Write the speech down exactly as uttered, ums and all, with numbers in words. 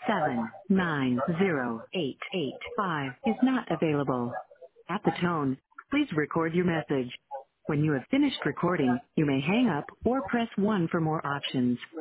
seven nine zero eight eight five is not available. At the tone, please record your message. When you have finished recording, you may hang up or press one for more options.